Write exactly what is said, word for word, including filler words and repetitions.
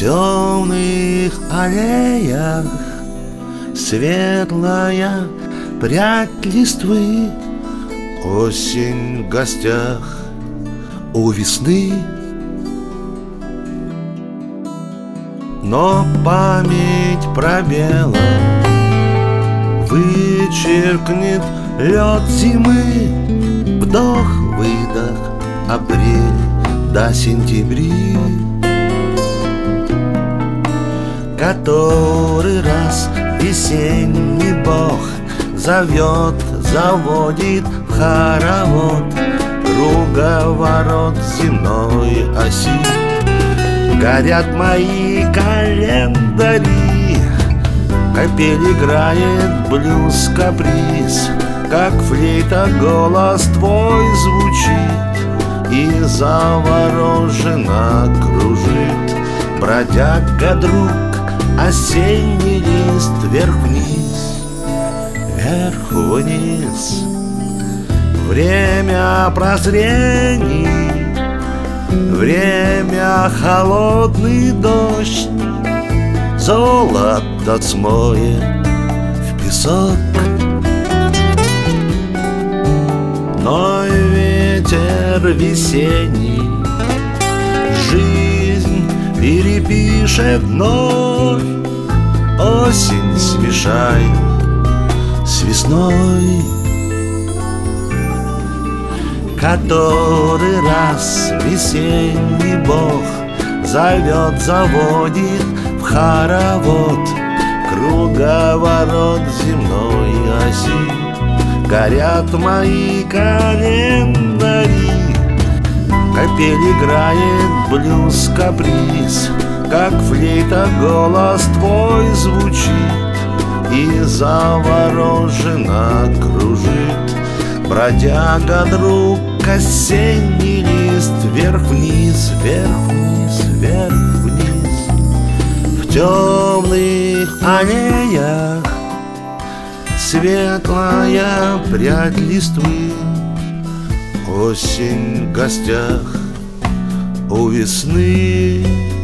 темных аллеях светлая прядь листвы. Осень в гостях у весны. Но память пробелом вычеркнет лед зимы. Вдох-выдох, апрель до сентября. Который раз весенний бог зовет, заводит в хоровод круговорот земной оси. Горят мои календари, капель играет блюз-каприз, как флейта голос твой звучит и завороженно кружит. Бродяга, друг, осенний лист, вверх-вниз, вверх-вниз. Время прозрений, время холодный дождь, золото смоет в песок. Но ветер весенний жизнь перепишет вновь. Осень смешает с весной. Который раз весенний бог зовет, заводит в хоровод круговорот земной оси. Горят мои календари, капель играет блюз-каприз, как флейта голос твой звучит и завороженно кружит. Бродяга, друг, осенний лист, вверх-вниз, вверх-вниз, вверх-вниз. В темных аллеях светлая прядь листвы. Осень в гостях у весны.